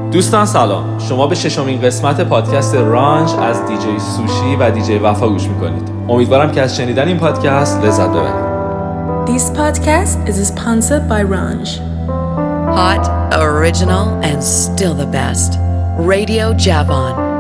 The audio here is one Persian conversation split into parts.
دوستان سلام، شما به ششمین قسمت پادکست رانج از دیجی سوشی و دیجی وفا گوش میکنید. امیدوارم که از شنیدن این پادکست لذت ببرید. This podcast is sponsored by Ranj. Hot, original, and still the best. Radio Javan.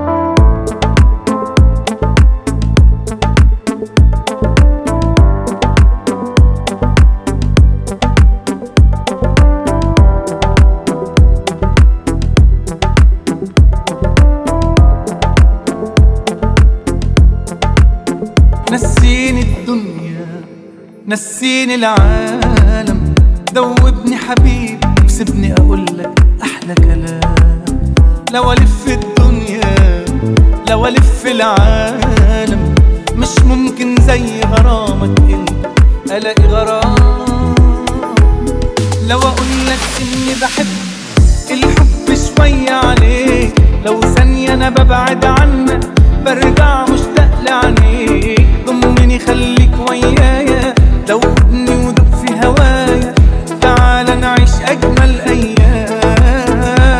نسيني الدنيا نسيني العالم دوبني حبيبي وسيبني اقولك احلى كلام. لو الف الدنيا لو الف العالم مش ممكن زي غرامك انت الاقي غرام. لو اقولك اني بحب الحب شوية عليك، لو ثانية انا ببعد عنك برجع مشتاق لعينيك. ضمني خليك ويايا دوبني ودوب في هوايا، تعال نعيش اجمل ايام.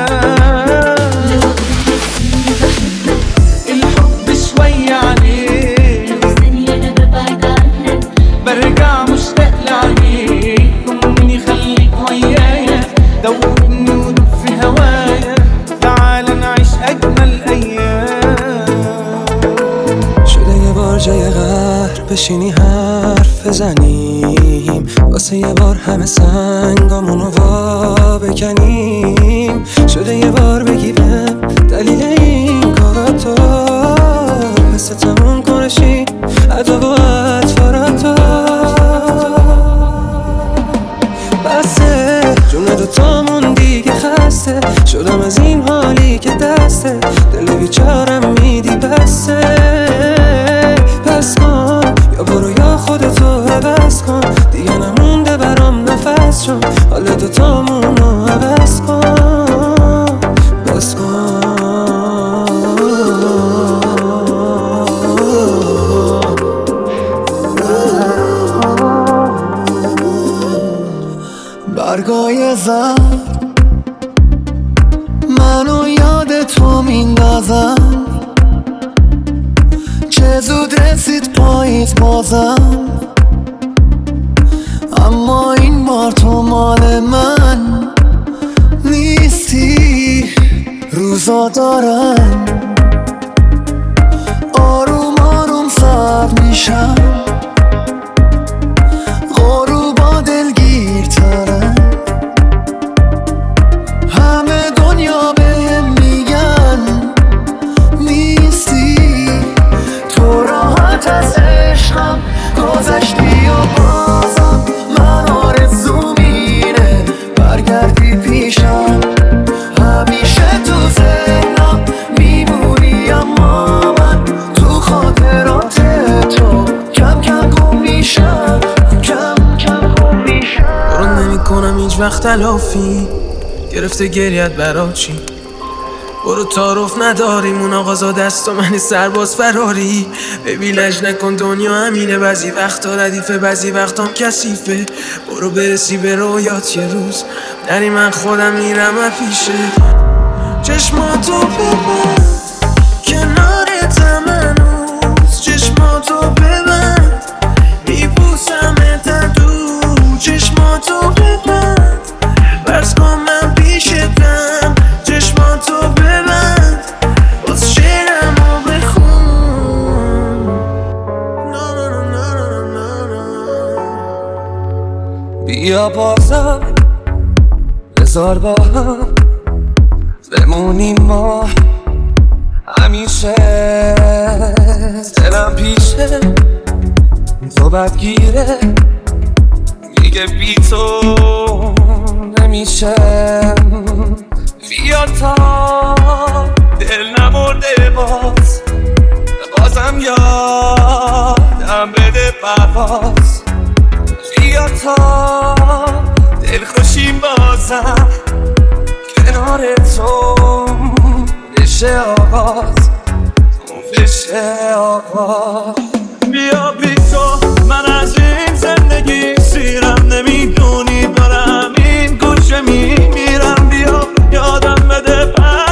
الحب شوية عليك، لو ثانية انا ببعد عنك برجع مشتاق لعينيك. ضمني خليك ويايا دوبني ودوب في هوايا، تعال نعيش اجمل ايام. جای قهر بشینی حرف بزنیم، واسه یه بار همه سنگامونو وا بکنیم. شده یه بار بگی به دلیل این کاراتو مثل تموم کنشی عدو و اطفاراتو. بسه جون دوتامون دیگه خسته شدم از این حالی که دسته دل بیچارم میدی. بسه بس کن یا برو یا خودتو عوض کن، دیگه نمونده برام نفس شم. حالا دوتامونو عوض کن بس کن. برگای زرد منو یاد تو میندازم، چه زود رسید پاییز بازم. اما این بار تو مال من نیستی. روزا دارن آروم آروم سرد میشن، غروبا دلگیرترن. همه دنیا بهم میگن نیستی. تو راحت از عشقم گذشتی و بازم من آرزو میره برگردی پیشم. همیشه تو ذهنم میمونی، اما من تو خاطرات تو کم کم گم میشم، کم کم گم میشم. برو نمی کنم هیچ وقت تلافی، گرفته گریت برا چی؟ برو تعارف نداریم اون آقازا دست و من سرباز فراری. ببی لج نکن دنیا همینه، بعضی وقتا ردیفه بعضی وقتام کثیفه. برو برسی به رویات یه روز نری من خودم میرم پیشه. چشماتو ببند کنارتم هنوز، چشماتو ببند میبوسمت از دور. چشماتو ببند برس کن من پیشتم، چشماتو ببند باز شعرمو بخون. بیا بازم بذار با هم بمونیم ما همیشه. دلم پیشه تو بدگیره میگه بی تو نمیشه. بیا تا دل نمرده بازم یادم بده پرواز. بیا تا دل خوشیم بازم کنار تو بشه آغاز بشه آغاز. بیا بی تو من از این زندگی سیرم، نمیدونی دارم این گوشه میمیرم. بیا یادم بده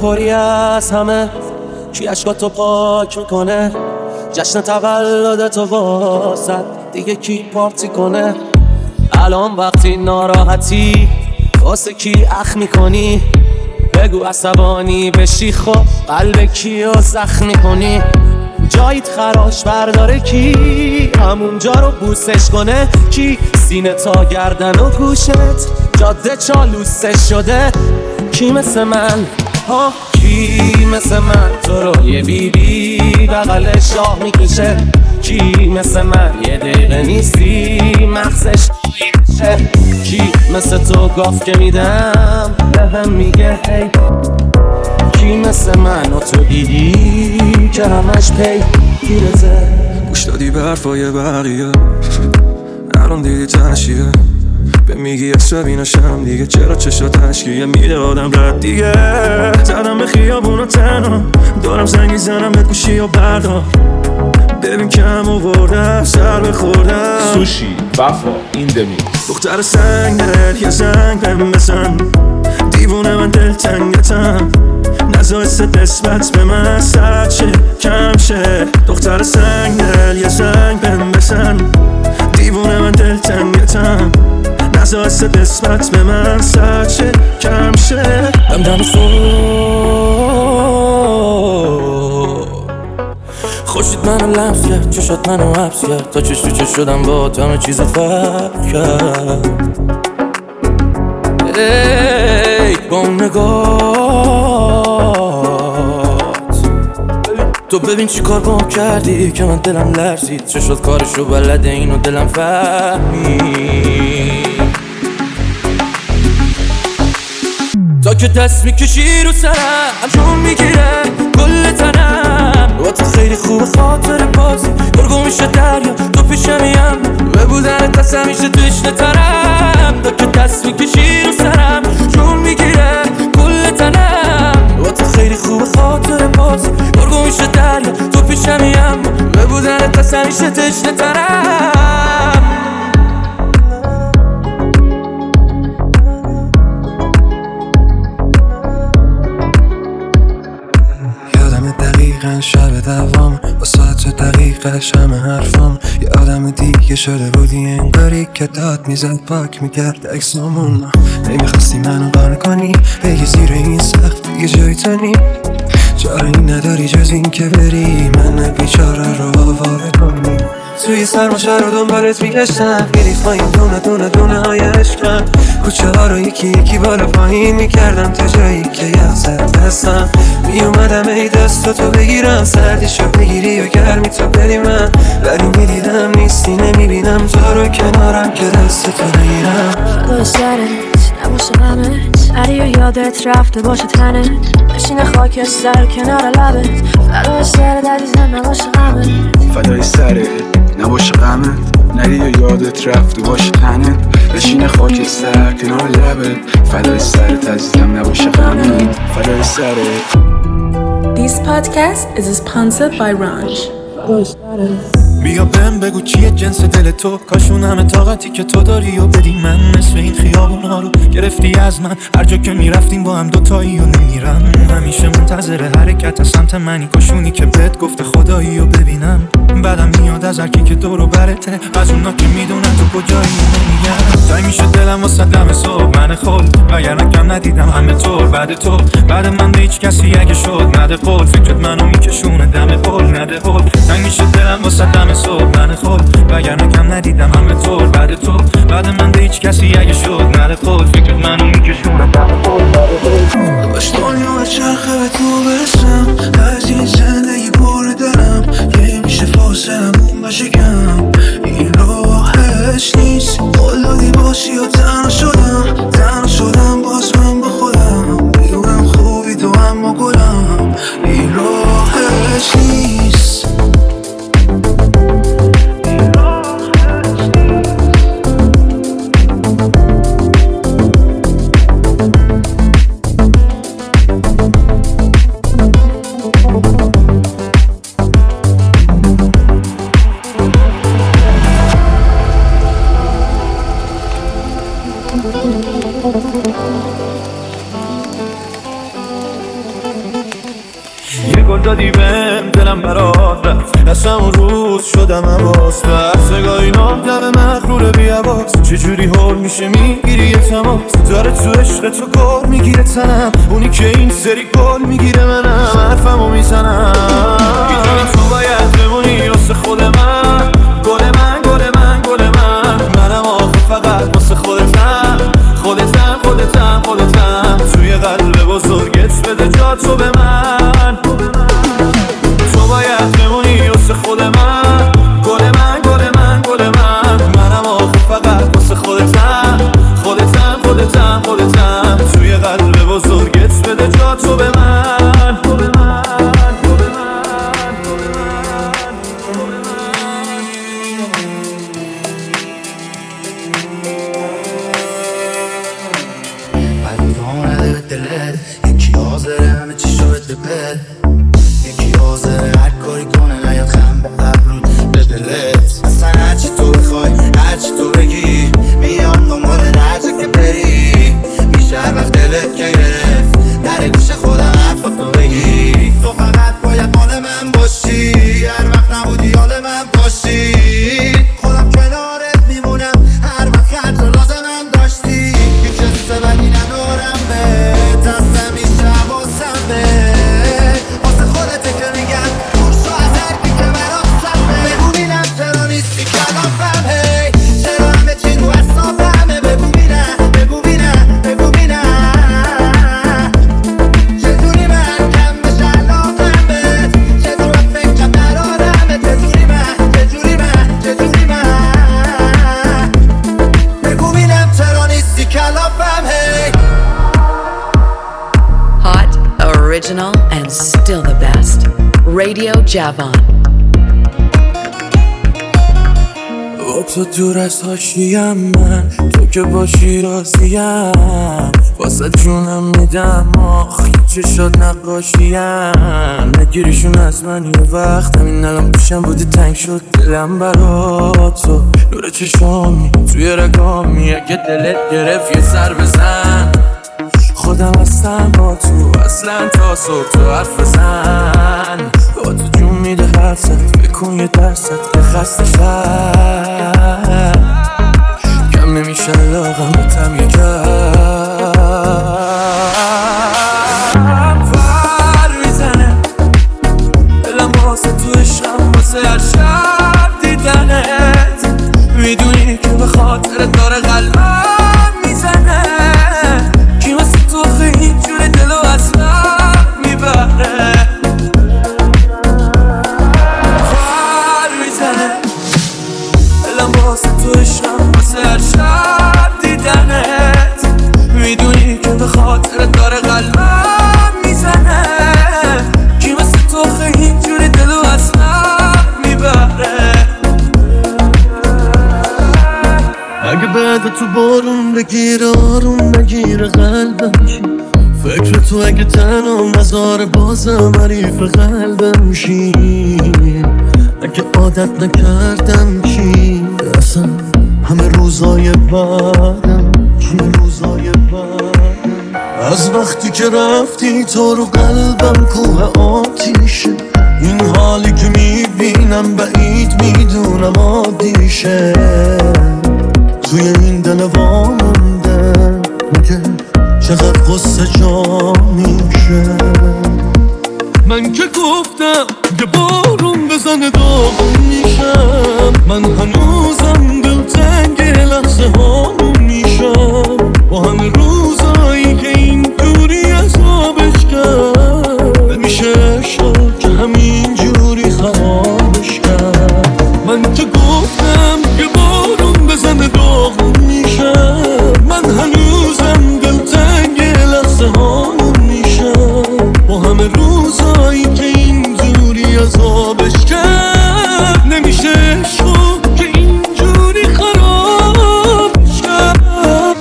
پری از همه، کی عشقاتو پاک میکنه، جشن تولدتو واسد دیگه کی پارتی کنه. الان وقتی ناراحتی واسه کی اخ میکنی، بگو عصبانی بشی خب قلب کیو زخم میکنی. جایت خراش برداره کی، همونجا رو بوسش کنه کی، سینه تا گردن و گوشت جاده چالوسش شده. کی مثل من ها، کی مثل من تو رو یه بیبی بغل شاه میکشه، کی مثل من یه دقیقه نیستی مغزش میشه، کی مثل تو گاف که میدم بهم میگه هی، کی مثل من و تو دیدی که همش پی گیرته. گوش دادی به حرفای بقیه، الان دیدی تنشیه، به میگی اصلا بیناشم دیگه، چرا چشا تشکیه میده آدم رد دیگه. زدم به خیابون و تنها دارم زنگی زنم به گوشی و بردار، ببین کم آوردم سر بخوردم. سوشی وفا این دمی دختر سنگ دل یه زنگ بهم بزن، دیوونه من دل تنگتم، نزایست نسبت به من سرد شه کم شه. دختر سنگ دل یه زنگ بهم بزن، دیوونه من دل تنگتم، نزایست نسبت به من سرد شه کم شه. دم خوشید منو لمس کرد، چشات منو حبس کرد، تا چش تو چش شدم با تو همه چیزت فرق کرد. ای با اون نگات تو ببین چی کار با کردی که من دلم لرزید، چشات کارشو بلده اینو دلم فهمید. تا که دست میکشی رو سرم جون میگیره کل تنم، با تو خیلی خوب خاطر بازی گرگو میشه دریا تو پیشمیم، به بودن دست همیشه تشنه ترم. تا که دست میکشی رو سرم جون میگیره کل تنم، با تو خیلی خوب خاطر بازی گرگو میشه دریا تو پیشمیم، به بودن دست همیشه تشنه ترم. شب دوام با ساعت دقیقش همه حرفام، یه آدم دیگه شده بودی انگاری که داد میزد پاک میکرد اکسامون. نمیخواستی منو قانع کنی بگی زیر این سقف دیگه جای تو نی، چاره این نداری جز این که بری من بیچاره رو آواره کنی. توی سرماشه رو دنبالت میگشتم، میریخ پایین دونه دونه دونه های عشقم، کوچه ها رو یکی یکی بالا پایین میکردم تا جایی که یخزد دستم میومدم ای دستاتو بگیرم، سردیشو بگیری و گرمی تو بدی من، ولی میدیدم نیستی نمیبینم تو رو کنارم که دستتو بگیرم. فدای سرت نباشه غمت، علی و یادت رفته باشه تنت، نشین خاکستر کنار لبت. فدای سرت عزیزم نباشه غمت، فدای سرت نباشه غمت، نری و یادت رفته باشه تنت، نشین خاکستر کنار لبت. فدای سرت عزیزم نباشه غمت، فدای سرت. This podcast is sponsored by Ranj. بیا بهم بگو چیه جنس دل تو، کاشون همه طاقتی که تو داری و بدی من، نصف این خیابونا رو گرفتی از من، هر جا که میرفتیم با هم دوتایی و نمیرم، همیشه منتظر حرکت سمت منی، کاشونی که بهت گفته خدایی و ببینم. بعدم میاد از هرکی که دور و برته، از اونا که میدونن تو کجایی نمیگم. جای میشه دلم واسه دم صبح من خود، وگرنه کم ندیدم همه طور بعد تو، بعد من به هیچ کسی اگه شد نده قول، فکرت منو میکشونه دم قول نده قول. جای میشه دلم واسه دم صبح من خود، وگرنه کم ندیدم همه طور بعد تو، بعد من به هیچ کسی اگه شد نده قول، فکرت منو میکشونه دم قول نده قول. باش دنیا چرخه به تو برسم، از این زندگی پر دارم که میشه فاصلمون باشه کم، این راهش نیست. قول دادی باشی و تنها شدم باز من با خودم، میدونم خوبی تو اما گلم، این راهش نیست. از همون روز شدم عباس به عرصگاهی نامدم مغرور بیعباس چجوری حال میشه میگیری یه تماس داره تو عشق تو گل میگیره تنم اونی که این سری گل میگیره منم حرفمو میزنم میدونی تو باید بمونی واسه خود من گل من گل من گل من منم آخه فقط واسه خودتم خودتم خودتم خودتم توی قلب بزرگت بده جا تو به من تو باید بمونی واسه خود من گل من گل من گل من منم آخه فقط واسه خودتم خودتم خودتم خودتم توی قلب بزرگت بده جا تو به من یکی حاضره همه چی شد به بد یکی حاضره هر کاری کنه نیاد خم به ابرود به دلت اصلا هرچی تو بخوای هرچی تو بگی میام دنبال هرچه که بری میشه هر وقت دلت که گرفت در گوش خودم حرفاتو بگی تو فقط باید مال من باشی هر وقت نبودی حال من باشی خودم کنارت میمونم هر وقت خرج لازمم داشتی هیچ حس بدی ندارم به دستم میشه حواسم به واسه خودته که میگم برشو از هرکی که برات سمه بگو بینم چرا نیستی کلافم هی چرا همه چی رو اصابمه بگو بینم بگو بینم بگو بینم چطوری من کم بشه علاقم بهت چطور فکرم قرارمه چطوری من چجوری من چجوری من بگو بینم چرا نیستی کلافم هی Hot, original, and still the best. Radio Javon. با تو دور از حاشیم من تو که باشی راضیم واسه جونم میدم آخ چشات نقاشیم نگیریشون از من یه وقت همین الان پیشم بودی تنگ شد دلم برا تو نور چشامی توی رگامی اگه دلت گرفت یه سر بزن خودم هستم با تو اصلا تا صبح تو حرف بزن با تو جون میده حرفت بکن یه درست که خسته شد کم نمیشه لاغم بتم یه کم فر میزنه دلم واسه تو عشقم واسه هر شب دیدنت میدونی که به خاطر داره قلبم میزنه کی واسه تو خیلی جون دلو اصلا میبره فر میزنه دلم واسه تو عشقم واسه هر شب دیدنت میدونی که به خاطر داره قلبم میزنه کی واسه تو خیلی جون دلو اصلا میبره اگه بعد تو بارون بگیره آروم بگیره قلبم شی فکر تو اگه تنها مزار بازم حریف قلبم شی اگه عادت نکردم چی اصلا همه روزای بعدم چی روزای بعدم از وقتی که رفتی تو رو قلبم کوه آتیشه این حالی که میبینم بعید میدونم عادیشه توی این دل وامونده میگه چقدر قصه جا میشه من که گفتم یه بارون بزنه داغون میشم من هنوزم دلتنگ لحظه هامون میشم با همه روزایی که این دوری عذابش کرد نمیشه عشق که همین جوری خرابش کرد من که گفتم یه بارون بزنه داغون میشم من هنوزم دلتنگ لحظه هامون میشم با همه روزایی که این دوری عذابش کرد نمیشه عشق که اینجوری خرابش کرد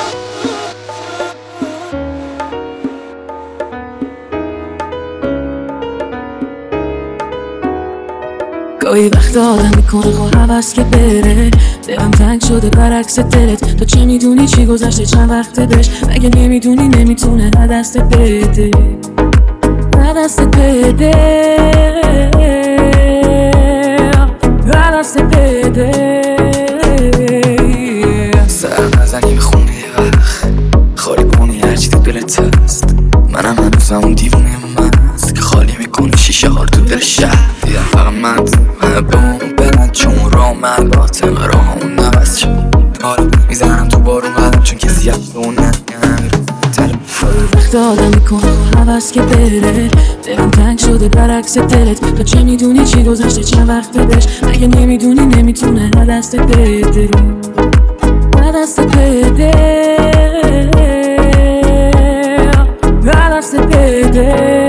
گاهی وقت آدم میکنه خود حوض که بره دلم تنگ شده برعکس دلت تو چه میدونی چی گذشته چند وقته بهش مگه نمیدونی نمیتونه نه دستت بده نه دستت بده دست بده سر نزنی به خونه یه وقت خالی کنی هرچی تو دلت هست. منم هنوزم اون دیوونه من هست که خالی میکنه شیشه ها تو دل شهر. دیدم فقط من به اون برن چون راه من باطم راه اون نبست شد. حالا میزنم تو بارون قدم چون کسی هم به اون وقت آدم میکنه حوض که بره دلم تنگ شده برعکس دلت. تو چه میدونی چی گذشته چند وقت بهش اگه نمیدونی نمیتونه دست بده دست بده دست بده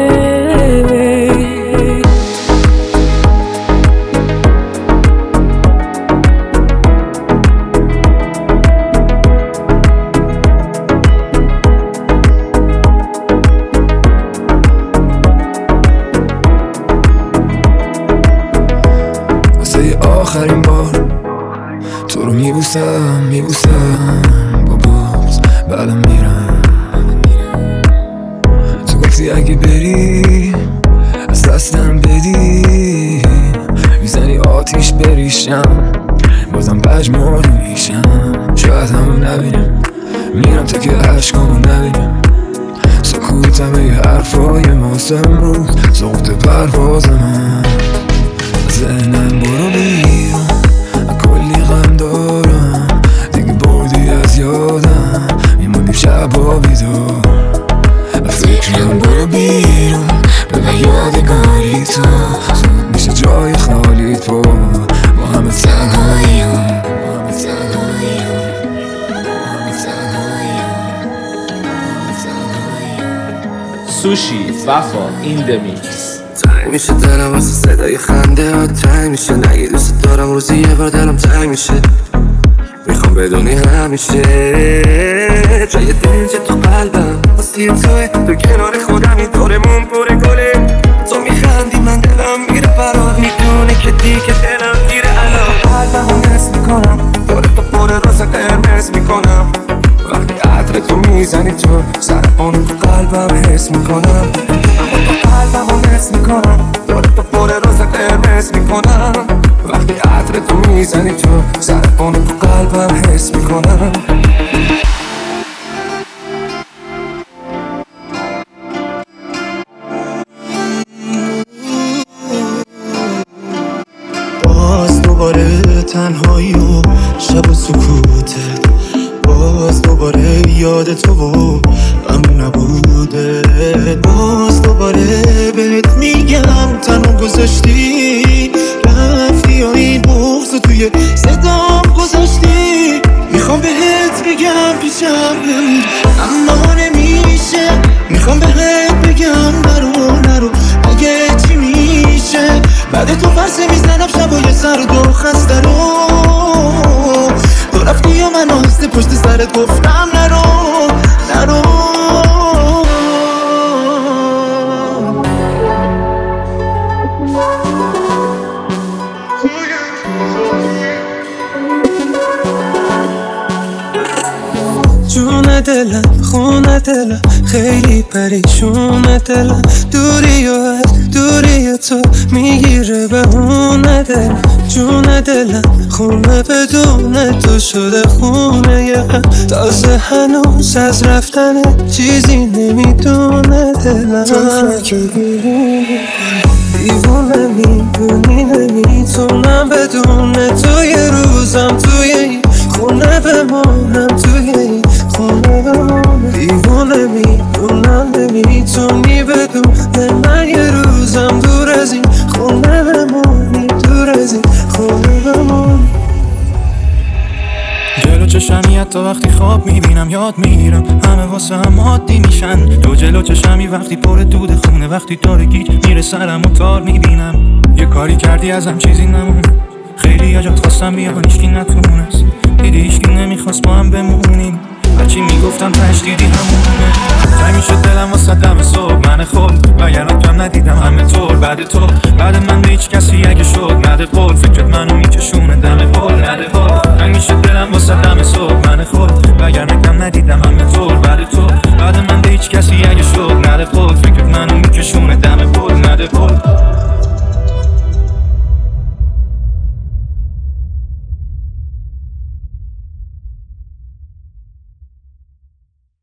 آخرین بار تو رو میبوسم باباز بعدم میرم. تو گفتی اگه بری از دستم بدی میزنی آتیش بریشم بازم پژمرد میشم. شاید همون نبینم میرم تا که عشقامو نبینم. سکوتم یه حرفای ماست امروز سوخت پرواز من. ذهنم برو بیرون کلی غم دارم دیگه بردی از یادم میمونیم شبا بیدار. فکرم برو بیرون به یادگاری تو زود میشه جای خالی تو با همه تنهاییم. سوشی وفا این دمیکس. تنگ میشه دلم واسه صدای خنده ها تنگ میشه. نگی دوست دارم روزی یه بار دلم تنگ میشه. میخوام بدونی همیشه جای دنجه تو قلبم واسه توی تو کنار خودم این دورمون پر گله. تو میخندی من دلم میره برات میدونی که دیگه دلم میره الان. قلبمو نصف میکنم دور تو پر روز قرمز میکنم. وقتی عطر تو میزنی تو سر اونو تو قلبم حس میکنم. اما تو قلبمو نصف میکنم دور تو پر روز قرمز میکنم. وقتی عطر تو میزنی تو سر اونو تو قلبم حس میکنم. باز دوباره تنهایی و شب و سکوتت. باز دوباره یاد تو و غم نبوده. باز دوباره بهت میگم تنها گذاشتی رفتی و این بغض توی صدام گذاشتی. میخوام بهت بگم پیشم بمون اما نمیشه. میخوام بهت بگم نرو اگه چی میشه. بعد تو فرسه میزنم شبای سرد و خسته رو. تو رفتی و من آسته پشت سرت گفتم نرو جون دلم خونه دلم خیلی پریشونه دلم. دوری و از دوری تو میگیره بهونه دلم. جون دلم خونه بدون تو شده خونه یه غم. تازه هنوز از رفتن چیزی نمیدونه دلم. تو فکر دیوونه میدونی نمیتونم بدون تو یه روزم توی این خونه بمانم. توی این خونه بمانم. دیوونه میدونم نمیتونی بدون من یه روزم دور از این خونه بمانی. دور از این خونه بمانی. جلو چشمی حتی وقتی خواب میبینم یاد میگیرم همه واسه هم عادی میشن. جلو چشمی وقتی پر دود خونه وقتی تارگی میره سرم و تار میبینم. یه کاری کردی ازم چیزی نمونه. خیلی اجاد خواستم بیان هیچکی نتونست. دیدی هیچکی نمیخواست با هم بمونیم. هرچی میگفتم تش دیدی همونه. تنگ میشد دلم واسه دم صبح من خود وگرنه کم ندیدم همه طور بعد تو